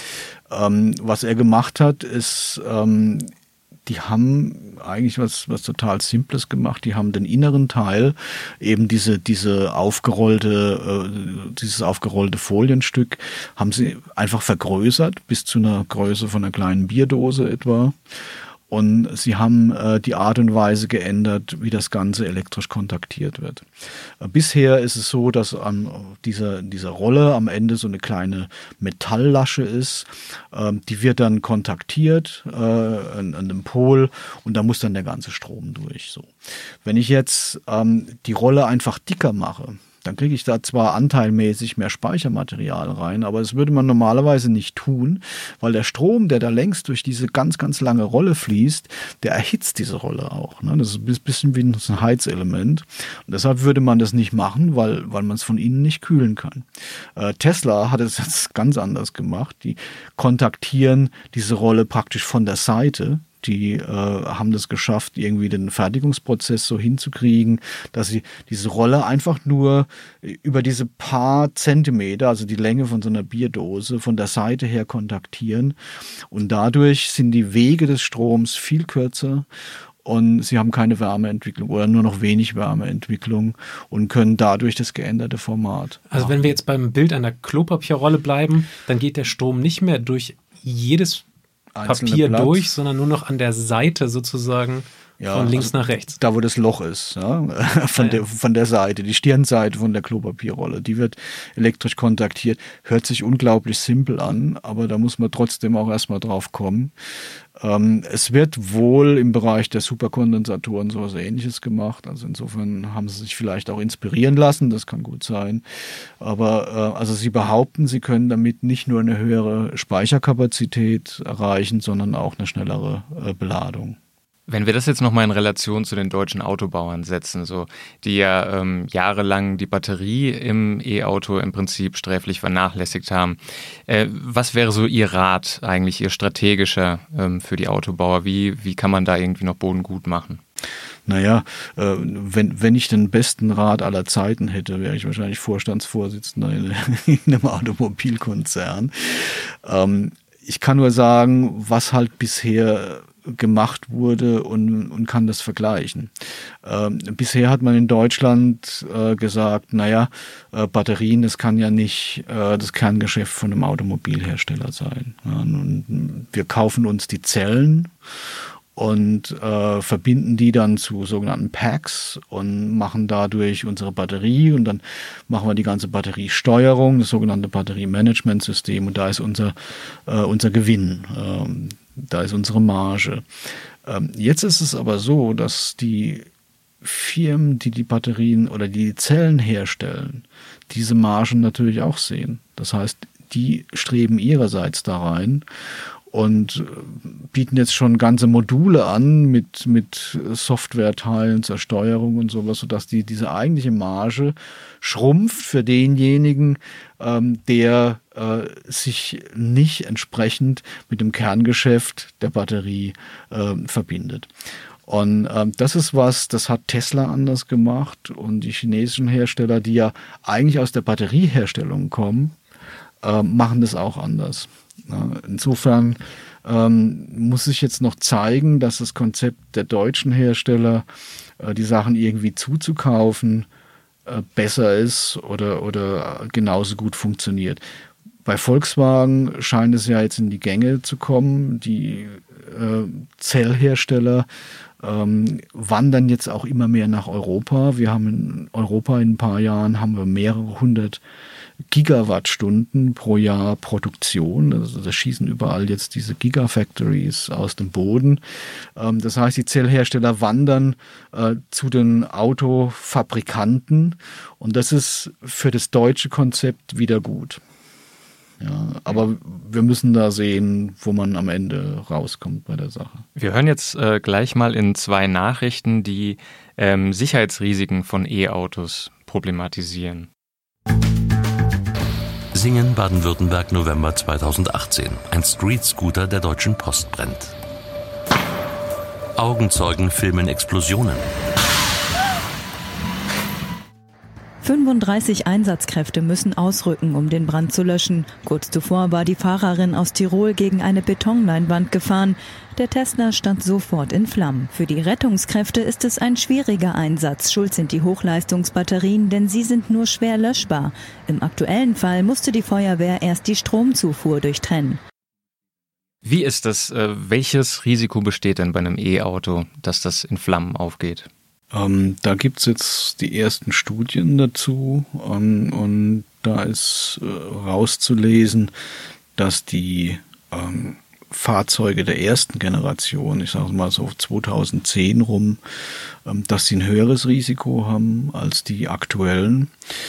Ähm, was er gemacht hat, ist, ähm, die haben eigentlich was, was total Simples gemacht. Die haben den inneren Teil, eben diese, diese aufgerollte, äh, dieses aufgerollte Folienstück, haben sie einfach vergrößert bis zu einer Größe von einer kleinen Bierdose etwa. Und sie haben äh, die Art und Weise geändert, wie das Ganze elektrisch kontaktiert wird. Äh, bisher ist es so, dass an dieser, dieser Rolle am Ende so eine kleine Metalllasche ist. Äh, die wird dann kontaktiert äh, an, an dem Pol und da muss dann der ganze Strom durch. So. Wenn ich jetzt ähm, die Rolle einfach dicker mache, dann kriege ich da zwar anteilmäßig mehr Speichermaterial rein, aber das würde man normalerweise nicht tun, weil der Strom, der da längs durch diese ganz, ganz lange Rolle fließt, der erhitzt diese Rolle auch. Ne? Das ist ein bisschen wie ein Heizelement. Und deshalb würde man das nicht machen, weil, weil man es von innen nicht kühlen kann. Äh, Tesla hat es jetzt ganz anders gemacht. Die kontaktieren diese Rolle praktisch von der Seite. Die äh, haben das geschafft, irgendwie den Fertigungsprozess so hinzukriegen, dass sie diese Rolle einfach nur über diese paar Zentimeter, also die Länge von so einer Bierdose, von der Seite her kontaktieren. Und dadurch sind die Wege des Stroms viel kürzer und sie haben keine Wärmeentwicklung oder nur noch wenig Wärmeentwicklung und können dadurch das geänderte Format Also machen. Wenn wir jetzt beim Bild einer Klopapierrolle bleiben, dann geht der Strom nicht mehr durch jedes Papier Blatt durch, sondern nur noch an der Seite sozusagen ja, von links also nach rechts. Da, wo das Loch ist, ja, von, ja. Der, von der Seite, die Stirnseite von der Klopapierrolle, die wird elektrisch kontaktiert. Hört sich unglaublich simpel an, aber da muss man trotzdem auch erstmal drauf kommen. Ähm, es wird wohl im Bereich der Superkondensatoren so was Ähnliches gemacht. Also insofern haben sie sich vielleicht auch inspirieren lassen, das kann gut sein. Aber äh, also sie behaupten, sie können damit nicht nur eine höhere Speicherkapazität erreichen, sondern auch eine schnellere äh, Beladung. Wenn wir das jetzt nochmal in Relation zu den deutschen Autobauern setzen, so die ja ähm, jahrelang die Batterie im E-Auto im Prinzip sträflich vernachlässigt haben, äh, was wäre so Ihr Rat eigentlich, Ihr strategischer ähm, für die Autobauer? Wie, wie kann man da irgendwie noch Boden gut machen? Naja, äh, wenn, wenn ich den besten Rat aller Zeiten hätte, wäre ich wahrscheinlich Vorstandsvorsitzender in, in einem Automobilkonzern. Ähm, ich kann nur sagen, was halt bisher gemacht wurde und, und kann das vergleichen. Ähm, bisher hat man in Deutschland äh, gesagt, naja, äh, Batterien, das kann ja nicht äh, das Kerngeschäft von einem Automobilhersteller sein. Ja, und wir kaufen uns die Zellen und äh, verbinden die dann zu sogenannten Packs und machen dadurch unsere Batterie und dann machen wir die ganze Batteriesteuerung, das sogenannte Batteriemanagementsystem und da ist unser, äh, unser Gewinn. Ähm, Da ist unsere Marge. Ähm, jetzt ist es aber so, dass die Firmen, die die Batterien oder die Zellen herstellen, diese Margen natürlich auch sehen. Das heißt, die streben ihrerseits da rein und bieten jetzt schon ganze Module an mit, mit Softwareteilen zur Steuerung und sowas, sodass die, diese eigentliche Marge schrumpft für denjenigen, ähm, der äh, sich nicht entsprechend mit dem Kerngeschäft der Batterie äh, verbindet. Und ähm, das ist was, das hat Tesla anders gemacht und die chinesischen Hersteller, die ja eigentlich aus der Batterieherstellung kommen, äh, machen das auch anders. Ja, insofern ähm, muss sich jetzt noch zeigen, dass das Konzept der deutschen Hersteller, äh, die Sachen irgendwie zuzukaufen, äh, besser ist oder, oder genauso gut funktioniert. Bei Volkswagen scheint es ja jetzt in die Gänge zu kommen. Die äh, Zellhersteller ähm, wandern jetzt auch immer mehr nach Europa. Wir haben in Europa in ein paar Jahren haben wir mehrere hundert Gigawattstunden pro Jahr Produktion. Also da schießen überall jetzt diese Gigafactories aus dem Boden. Ähm, das heißt, die Zellhersteller wandern äh, zu den Autofabrikanten und das ist für das deutsche Konzept wieder gut. Ja, aber wir müssen da sehen, wo man am Ende rauskommt bei der Sache. Wir hören jetzt äh, gleich mal in zwei Nachrichten, die ähm, Sicherheitsrisiken von E-Autos problematisieren. Singen, Baden-Württemberg, November zweitausendachtzehn. Ein Street-Scooter der Deutschen Post brennt. Augenzeugen filmen Explosionen. fünfunddreißig Einsatzkräfte müssen ausrücken, um den Brand zu löschen. Kurz zuvor war die Fahrerin aus Tirol gegen eine Betonleinwand gefahren. Der Tesla stand sofort in Flammen. Für die Rettungskräfte ist es ein schwieriger Einsatz. Schuld sind die Hochleistungsbatterien, denn sie sind nur schwer löschbar. Im aktuellen Fall musste die Feuerwehr erst die Stromzufuhr durchtrennen. Wie ist das? Welches Risiko besteht denn bei einem E-Auto, dass das in Flammen aufgeht? Ähm, da gibt es jetzt die ersten Studien dazu ähm, und da ist äh, rauszulesen, dass die ähm, Fahrzeuge der ersten Generation, ich sage mal so zweitausendzehn rum, ähm, dass sie ein höheres Risiko haben als die aktuellen.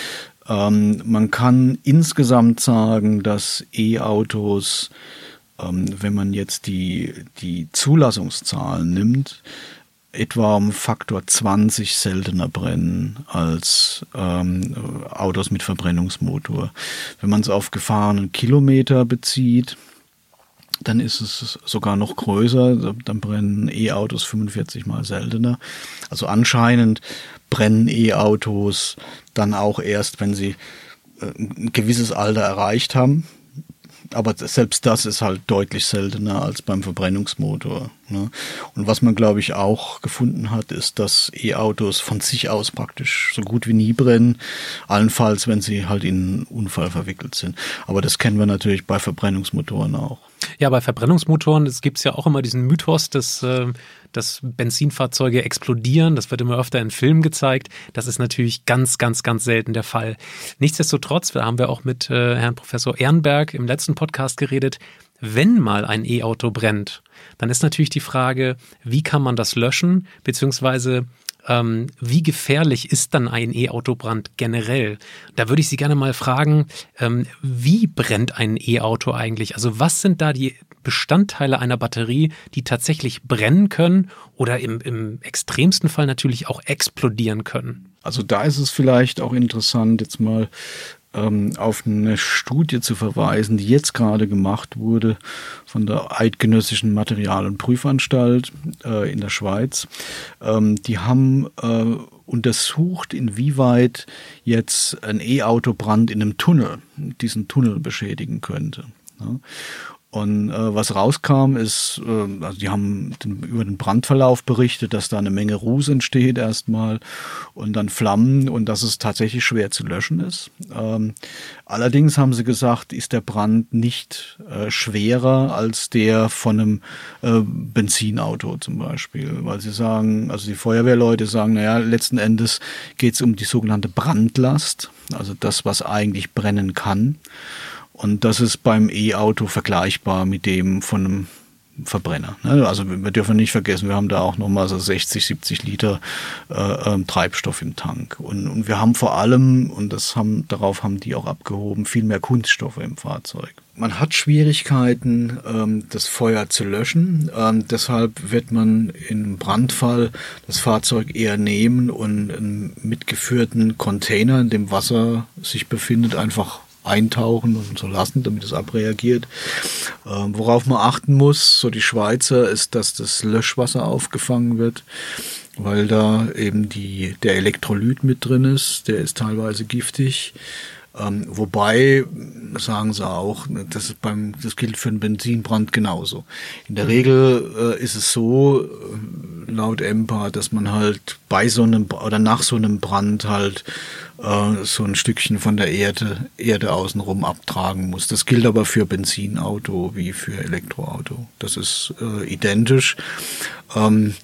Ähm, man kann insgesamt sagen, dass E-Autos, ähm, wenn man jetzt die, die Zulassungszahlen nimmt, etwa um Faktor zwanzig seltener brennen als ähm, Autos mit Verbrennungsmotor. Wenn man es auf gefahrenen Kilometer bezieht, dann ist es sogar noch größer. Dann brennen E-Autos fünfundvierzig mal seltener. Also anscheinend brennen E-Autos dann auch erst, wenn sie ein gewisses Alter erreicht haben. Aber selbst das ist halt deutlich seltener als beim Verbrennungsmotor. Ne? Und was man, glaube ich, auch gefunden hat, ist, dass E-Autos von sich aus praktisch so gut wie nie brennen, allenfalls, wenn sie halt in einen Unfall verwickelt sind. Aber das kennen wir natürlich bei Verbrennungsmotoren auch. Ja, bei Verbrennungsmotoren gibt es ja auch immer diesen Mythos, dass, äh, dass Benzinfahrzeuge explodieren. Das wird immer öfter in Filmen gezeigt. Das ist natürlich ganz, ganz, ganz selten der Fall. Nichtsdestotrotz, da haben wir auch mit äh, Herrn Professor Ehrenberg im letzten Podcast geredet, wenn mal ein E-Auto brennt, dann ist natürlich die Frage, wie kann man das löschen, beziehungsweise ähm, wie gefährlich ist dann ein E-Autobrand generell? Da würde ich Sie gerne mal fragen, ähm, wie brennt ein E-Auto eigentlich? Also was sind da die Bestandteile einer Batterie, die tatsächlich brennen können oder im, im extremsten Fall natürlich auch explodieren können? Also da ist es vielleicht auch interessant, jetzt mal auf eine Studie zu verweisen, die jetzt gerade gemacht wurde von der Eidgenössischen Material- und Prüfanstalt äh, in der Schweiz. Ähm, die haben äh, untersucht, inwieweit jetzt ein E-Autobrand in einem Tunnel diesen Tunnel beschädigen könnte. Ja. Und äh, was rauskam ist, äh, also die haben den, über den Brandverlauf berichtet, dass da eine Menge Ruß entsteht erstmal und dann Flammen und dass es tatsächlich schwer zu löschen ist. Ähm, allerdings haben sie gesagt, ist der Brand nicht äh, schwerer als der von einem äh, Benzinauto zum Beispiel, weil sie sagen, also die Feuerwehrleute sagen, naja, letzten Endes geht es um die sogenannte Brandlast, also das, was eigentlich brennen kann. Und das ist beim E-Auto vergleichbar mit dem von einem Verbrenner. Also wir dürfen nicht vergessen, wir haben da auch nochmal so sechzig, siebzig Liter äh, Treibstoff im Tank. Und, und wir haben vor allem, und das haben, darauf haben die auch abgehoben, viel mehr Kunststoffe im Fahrzeug. man hat Schwierigkeiten, ähm, das Feuer zu löschen. Ähm, deshalb wird man im Brandfall das Fahrzeug eher nehmen und einen mitgeführten Container, in dem Wasser sich befindet, einfach eintauchen und so lassen, damit es abreagiert. Ähm, worauf man achten muss, so die Schweizer, ist, dass das Löschwasser aufgefangen wird, weil da eben die, der Elektrolyt mit drin ist. Der ist teilweise giftig. Ähm, wobei, sagen sie auch, das, ist beim, das gilt für einen Benzinbrand genauso. In der Regel äh, ist es so, äh, laut E M P A, dass man halt bei so einem oder nach so einem Brand halt äh, so ein Stückchen von der Erde, Erde außenrum abtragen muss. Das gilt aber für Benzinauto wie für Elektroauto. Das ist äh, identisch. Ähm,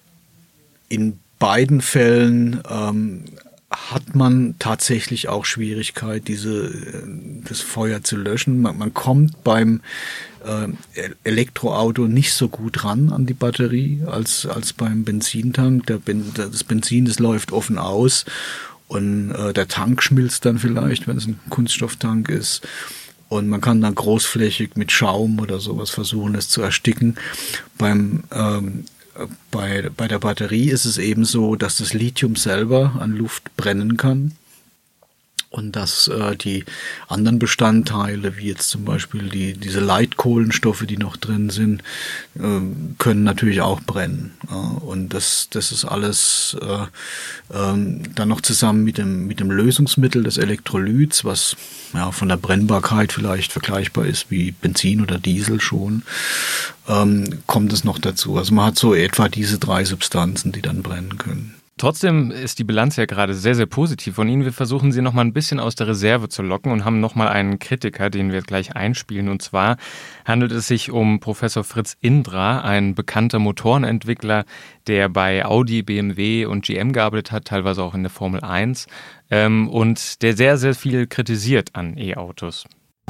in beiden Fällen ähm, hat man tatsächlich auch Schwierigkeit, diese, das Feuer zu löschen. Man, man kommt beim äh, Elektroauto nicht so gut ran an die Batterie als, als beim Benzintank. Der ben, das Benzin, das läuft offen aus und äh, der Tank schmilzt dann vielleicht, wenn es ein Kunststofftank ist. Und man kann dann großflächig mit Schaum oder sowas versuchen, es zu ersticken. Beim ähm, Bei, bei der Batterie ist es eben so, dass das Lithium selber an Luft brennen kann und dass äh, die anderen Bestandteile, wie jetzt zum Beispiel die, diese Leitkohlenstoffe, die noch drin sind, äh, können natürlich auch brennen. Ja, und das, das ist alles äh, äh, dann noch zusammen mit dem, mit dem Lösungsmittel des Elektrolyts, was ja, von der Brennbarkeit vielleicht vergleichbar ist wie Benzin oder Diesel schon, ähm, kommt es noch dazu. Also man hat so etwa diese drei Substanzen, die dann brennen können. Trotzdem ist die Bilanz ja gerade sehr, sehr positiv von Ihnen. Wir versuchen Sie noch mal ein bisschen aus der Reserve zu locken und haben noch mal einen Kritiker, den wir gleich einspielen. Und zwar handelt es sich um Professor Fritz Indra, ein bekannter Motorenentwickler, der bei Audi, B M W und G M gearbeitet hat, teilweise auch in der Formel eins, ähm, und der sehr, sehr viel kritisiert an E-Autos.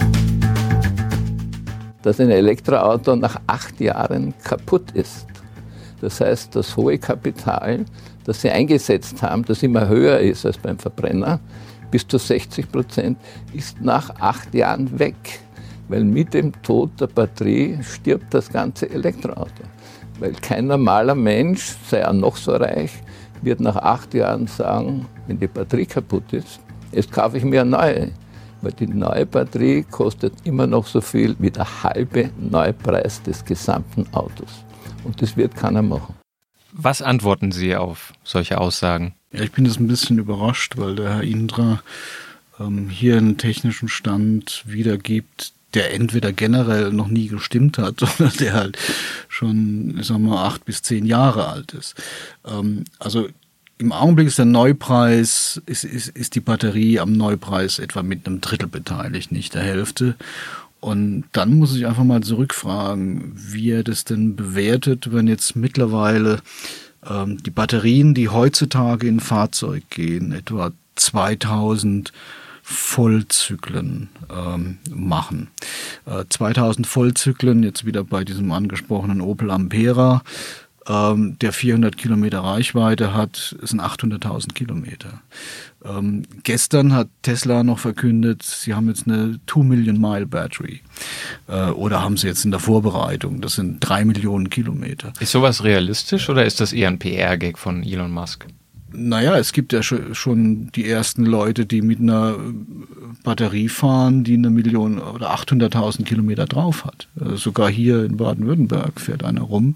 Dass ein Elektroauto nach acht Jahren kaputt ist. Das heißt, das hohe Kapital, das sie eingesetzt haben, das immer höher ist als beim Verbrenner, bis zu sechzig Prozent, ist nach acht Jahren weg. Weil mit dem Tod der Batterie stirbt das ganze Elektroauto. Weil kein normaler Mensch, sei er noch so reich, wird nach acht Jahren sagen, wenn die Batterie kaputt ist, jetzt kaufe ich mir eine neue. Weil die neue Batterie kostet immer noch so viel wie der halbe Neupreis des gesamten Autos. Und das wird keiner machen. Was antworten Sie auf solche Aussagen? Ja, ich bin jetzt ein bisschen überrascht, weil der Herr Indra ähm, hier einen technischen Stand wiedergibt, der entweder generell noch nie gestimmt hat oder der halt schon, ich sag mal, acht bis zehn Jahre alt ist. Ähm, also im Augenblick ist der Neupreis, ist, ist, ist die Batterie am Neupreis etwa mit einem Drittel beteiligt, nicht der Hälfte. Und dann muss ich einfach mal zurückfragen, wie er das denn bewertet, wenn jetzt mittlerweile ähm, die Batterien, die heutzutage in ein Fahrzeug gehen, etwa zweitausend Vollzyklen ähm, machen. Äh, zweitausend Vollzyklen, jetzt wieder bei diesem angesprochenen Opel Ampera, ähm, der vierhundert Kilometer Reichweite hat, sind achthunderttausend Kilometer. Ähm, gestern hat Tesla noch verkündet, sie haben jetzt eine two Million Mile Battery. Äh, oder haben sie jetzt in der Vorbereitung. Das sind drei Millionen Kilometer. Ist sowas realistisch oder ist das eher ein P R-Gag von Elon Musk? Naja, es gibt ja schon die ersten Leute, die mit einer Batterie fahren, die eine Million oder achthunderttausend Kilometer drauf hat. Sogar hier in Baden-Württemberg fährt einer rum.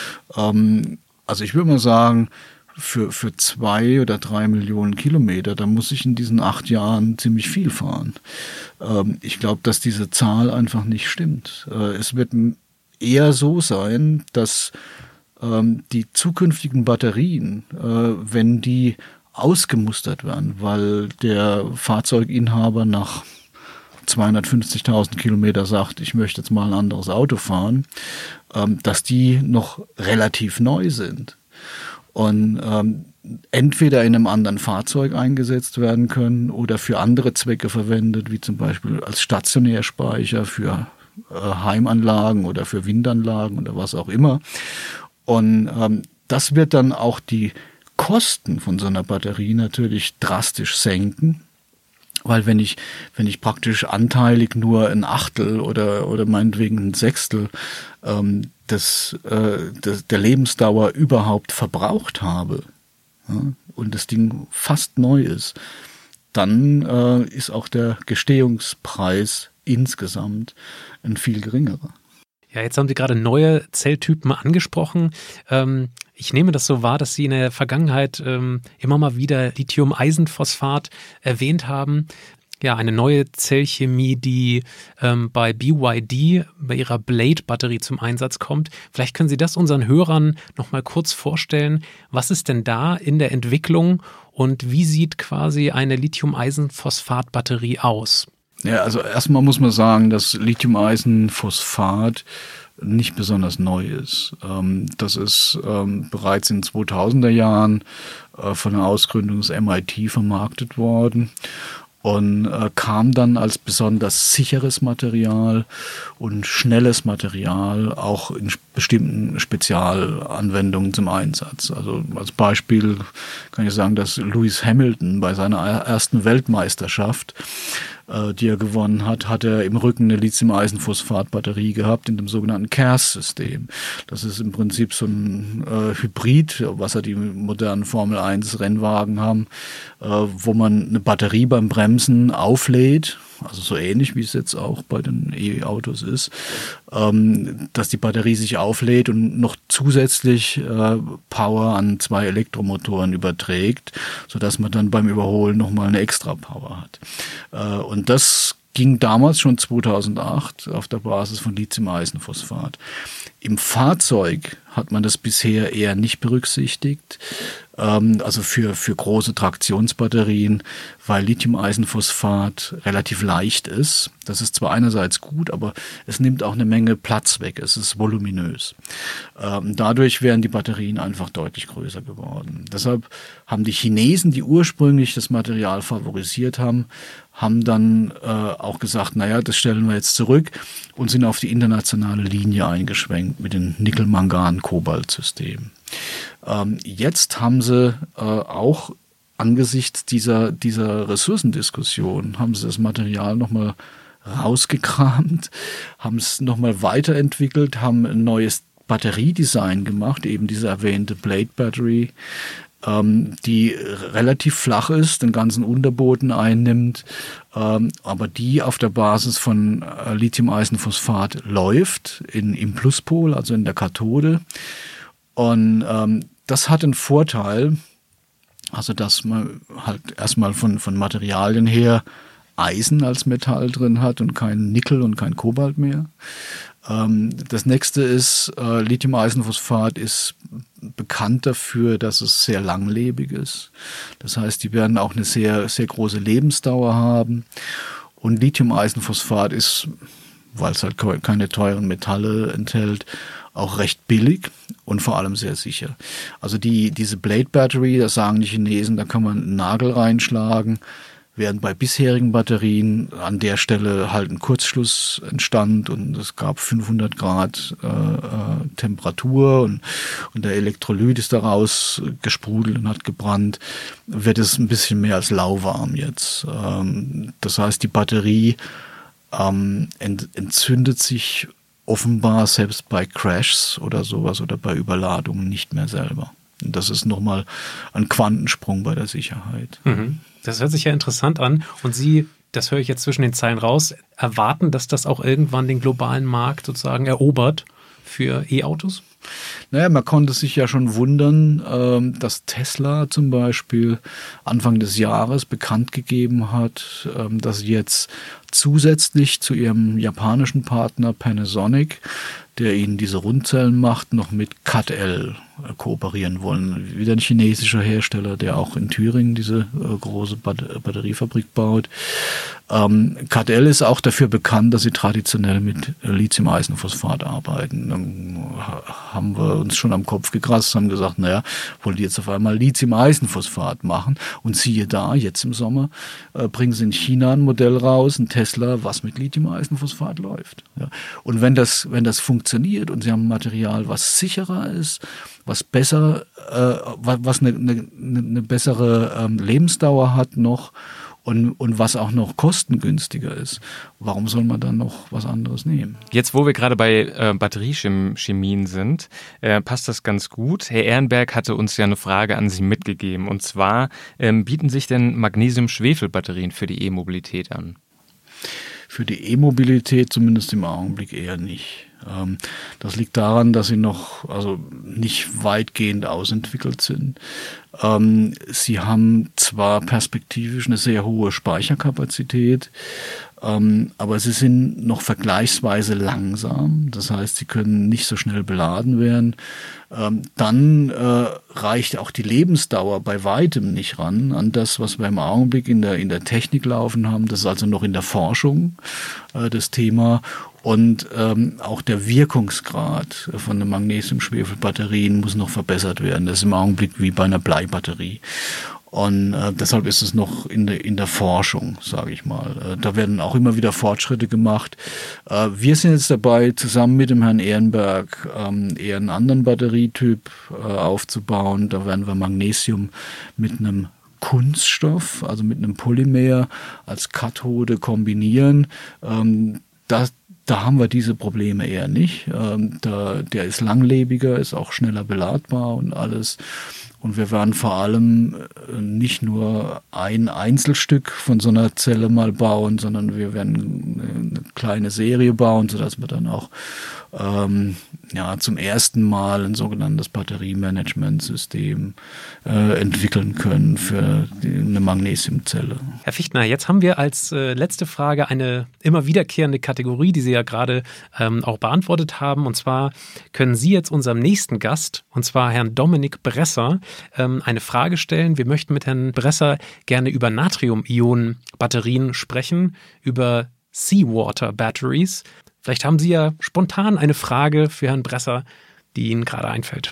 Also ich würde mal sagen, für, für zwei oder drei Millionen Kilometer, da muss ich in diesen acht Jahren ziemlich viel fahren. Ich glaube, dass diese Zahl einfach nicht stimmt. Es wird eher so sein, dass die zukünftigen Batterien, wenn die ausgemustert werden, weil der Fahrzeuginhaber nach zweihundertfünfzigtausend Kilometer sagt, ich möchte jetzt mal ein anderes Auto fahren, dass die noch relativ neu sind und entweder in einem anderen Fahrzeug eingesetzt werden können oder für andere Zwecke verwendet, wie zum Beispiel als Stationärspeicher für Heimanlagen oder für Windanlagen oder was auch immer. Und ähm, das wird dann auch die Kosten von so einer Batterie natürlich drastisch senken. Weil wenn ich, wenn ich praktisch anteilig nur ein Achtel oder, oder meinetwegen ein Sechstel ähm, des, äh, des, der Lebensdauer überhaupt verbraucht habe, ja, und das Ding fast neu ist, dann äh, ist auch der Gestehungspreis insgesamt ein viel geringerer. Ja, jetzt haben Sie gerade neue Zelltypen angesprochen. Ähm, ich nehme das so wahr, dass Sie in der Vergangenheit ähm, immer mal wieder Lithium-Eisenphosphat erwähnt haben. Ja, eine neue Zellchemie, die ähm, bei B Y D, bei Ihrer Blade-Batterie zum Einsatz kommt. Vielleicht können Sie das unseren Hörern noch mal kurz vorstellen. Was ist denn da in der Entwicklung und wie sieht quasi eine Lithium-Eisenphosphat-Batterie aus? Ja, also erstmal muss man sagen, dass Lithium-Eisenphosphat nicht besonders neu ist. Ähm, das ist ähm, bereits in zweitausender Jahren äh, von der Ausgründung des M I T vermarktet worden und äh, kam dann als besonders sicheres Material und schnelles Material auch in bestimmten Spezialanwendungen zum Einsatz. Also als Beispiel kann ich sagen, dass Lewis Hamilton bei seiner ersten Weltmeisterschaft, äh, die er gewonnen hat, hat er im Rücken eine Lithium-Eisenphosphat-Batterie gehabt in dem sogenannten C A R S-System. Das ist im Prinzip so ein äh, Hybrid, was ja die modernen Formel eins Rennwagen haben, äh, wo man eine Batterie beim Bremsen auflädt, also so ähnlich wie es jetzt auch bei den E-Autos ist, ähm, dass die Batterie sich auflädt und noch zusätzlich äh, Power an zwei Elektromotoren überträgt, sodass man dann beim Überholen nochmal eine extra Power hat. Äh, und das ging damals schon zweitausendacht auf der Basis von Lithium-Eisenphosphat. Im Fahrzeug hat man das bisher eher nicht berücksichtigt, ähm, also für, für große Traktionsbatterien, weil Lithium-Eisenphosphat relativ leicht ist. Das ist zwar einerseits gut, aber es nimmt auch eine Menge Platz weg. Es ist voluminös. Ähm, dadurch wären die Batterien einfach deutlich größer geworden. Deshalb haben die Chinesen, die ursprünglich das Material favorisiert haben, haben dann äh, auch gesagt, naja, das stellen wir jetzt zurück und sind auf die internationale Linie eingeschwenkt mit den Nickel-Mangan-Kobalt-Systemen. Ähm, jetzt haben sie äh, auch angesichts dieser, dieser Ressourcendiskussion, haben sie das Material nochmal rausgekramt, haben es nochmal weiterentwickelt, haben ein neues Batteriedesign gemacht, eben diese erwähnte Blade Battery, ähm, die relativ flach ist, den ganzen Unterboden einnimmt, ähm, aber die auf der Basis von äh, Lithium-Eisenphosphat läuft, in, im Pluspol, also in der Kathode. Und ähm, das hat einen Vorteil, also dass man halt erstmal von, von Materialien her Eisen als Metall drin hat und kein Nickel und kein Kobalt mehr. Ähm, das nächste ist, äh, Lithium-Eisenphosphat ist bekannt dafür, dass es sehr langlebig ist. Das heißt, die werden auch eine sehr, sehr große Lebensdauer haben. Und Lithium-Eisenphosphat ist, weil es halt keine teuren Metalle enthält, auch recht billig und vor allem sehr sicher. Also die, diese Blade Battery, das sagen die Chinesen, da kann man einen Nagel reinschlagen, während bei bisherigen Batterien an der Stelle halt ein Kurzschluss entstand und es gab fünfhundert Grad äh, äh, Temperatur und, und der Elektrolyt ist daraus gesprudelt und hat gebrannt, wird es ein bisschen mehr als lauwarm jetzt. Ähm, das heißt, die Batterie ähm, ent, entzündet sich offenbar selbst bei Crashs oder sowas oder bei Überladungen nicht mehr selber. Und das ist nochmal ein Quantensprung bei der Sicherheit. Mhm. Das hört sich ja interessant an. Und Sie, das höre ich jetzt zwischen den Zeilen raus, erwarten, dass das auch irgendwann den globalen Markt sozusagen erobert für E-Autos? Naja, man konnte sich ja schon wundern, dass Tesla zum Beispiel Anfang des Jahres bekannt gegeben hat, dass sie jetzt zusätzlich zu ihrem japanischen Partner Panasonic, der ihnen diese Rundzellen macht, noch mit C A T L kooperieren wollen. Wieder ein chinesischer Hersteller, der auch in Thüringen diese äh, große Bat- Batteriefabrik baut. Ähm, C A T L ist auch dafür bekannt, dass sie traditionell mit Lithium-Eisenphosphat arbeiten. Dann haben wir uns schon am Kopf gekratzt, haben gesagt, naja, wollen die jetzt auf einmal Lithium-Eisenphosphat machen? Und siehe da, jetzt im Sommer äh, bringen sie in China ein Modell raus, ein Tesla, was mit Lithium-Eisenphosphat läuft. Ja. Und wenn das, wenn das funktioniert und sie haben ein Material, was sicherer ist, was besser, äh, was eine, eine, eine bessere ähm, Lebensdauer hat noch und, und was auch noch kostengünstiger ist. Warum soll man dann noch was anderes nehmen? Jetzt, wo wir gerade bei äh, Batteriechemien sind, äh, passt das ganz gut. Herr Ehrenberg hatte uns ja eine Frage an Sie mitgegeben. Und zwar, ähm, bieten sich denn Magnesium-Schwefel-Batterien für die E-Mobilität an? Für die E-Mobilität zumindest im Augenblick eher nicht. Ähm, das liegt daran, dass sie noch also nicht weitgehend ausentwickelt sind. Ähm, sie haben zwar perspektivisch eine sehr hohe Speicherkapazität, ähm, aber sie sind noch vergleichsweise langsam. Das heißt, sie können nicht so schnell beladen werden. Ähm, dann äh, reicht auch die Lebensdauer bei weitem nicht ran an das, was wir im Augenblick in der, in der Technik laufen haben. Das ist also noch in der Forschung äh, das Thema. Und ähm, auch der Wirkungsgrad von den Magnesium-Schwefel-Batterien muss noch verbessert werden. Das ist im Augenblick wie bei einer Bleibatterie. Und äh, deshalb ist es noch in der, in der Forschung, sage ich mal. Äh, da werden auch immer wieder Fortschritte gemacht. Äh, wir sind jetzt dabei, zusammen mit dem Herrn Ehrenberg ähm, eher einen anderen Batterietyp äh, aufzubauen. Da werden wir Magnesium mit einem Kunststoff, also mit einem Polymer als Kathode kombinieren. Ähm, das Da haben wir diese Probleme eher nicht. Ähm, da, der ist langlebiger, ist auch schneller beladbar und alles. Und wir werden vor allem nicht nur ein Einzelstück von so einer Zelle mal bauen, sondern wir werden eine kleine Serie bauen, sodass wir dann auch ähm, ja, zum ersten Mal ein sogenanntes Batteriemanagementsystem äh, entwickeln können für die, eine Magnesiumzelle. Herr Fichtner, jetzt haben wir als äh, letzte Frage eine immer wiederkehrende Kategorie, die Sie ja gerade ähm, auch beantwortet haben. Und zwar können Sie jetzt unserem nächsten Gast, und zwar Herrn Dominik Bresser, ähm, eine Frage stellen. Wir möchten mit Herrn Bresser gerne über Natrium-Ionen-Batterien sprechen, über Seawater Batteries. Vielleicht haben Sie ja spontan eine Frage für Herrn Bresser, die Ihnen gerade einfällt.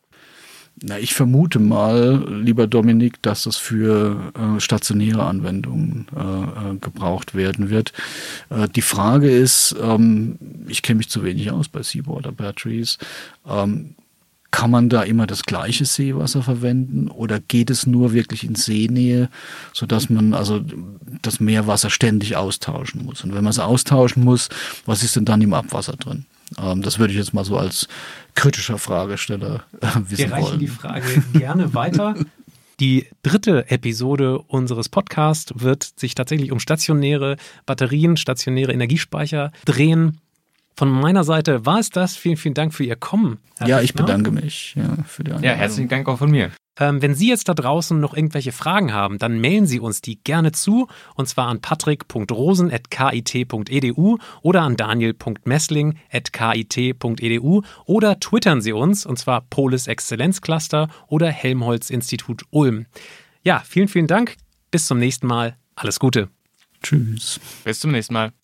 Na, ich vermute mal, lieber Dominik, dass das für äh, stationäre Anwendungen äh, gebraucht werden wird. Äh, die Frage ist, ähm, ich kenne mich zu wenig aus bei Seawater Batteries, ähm, kann man da immer das gleiche Seewasser verwenden oder geht es nur wirklich in Seenähe, sodass man also das Meerwasser ständig austauschen muss? Und wenn man es austauschen muss, was ist denn dann im Abwasser drin? Ähm, das würde ich jetzt mal so als kritischer Fragesteller äh, wissen Wir reichen wollen. die Frage gerne weiter. Die dritte Episode unseres Podcasts wird sich tatsächlich um stationäre Batterien, stationäre Energiespeicher drehen. Von meiner Seite war es das. Vielen, vielen Dank für Ihr Kommen. Herr Ja, Fichtner. ich bedanke mich ja, für die Einladung. Ja, herzlichen Dank auch von mir. Ähm, wenn Sie jetzt da draußen noch irgendwelche Fragen haben, dann mailen Sie uns die gerne zu, und zwar an patrick punkt rosen at k i t punkt e d u oder an daniel punkt messling at k i t punkt e d u oder twittern Sie uns, und zwar Polis Exzellenzcluster oder Helmholtz Institut Ulm. Ja, vielen, vielen Dank. Bis zum nächsten Mal. Alles Gute. Tschüss. Bis zum nächsten Mal.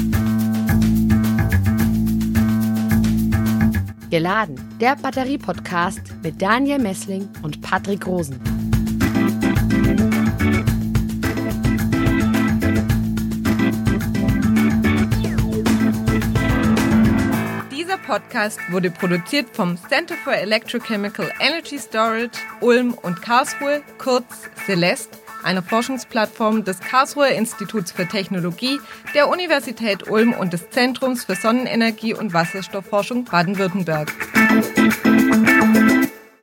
Geladen, der Batterie-Podcast mit Daniel Messling und Patrick Rosen. Dieser Podcast wurde produziert vom Center for Electrochemical Energy Storage Ulm und Karlsruhe, kurz Celeste, einer Forschungsplattform des Karlsruher Instituts für Technologie, der Universität Ulm und des Zentrums für Sonnenenergie und Wasserstoffforschung Baden-Württemberg.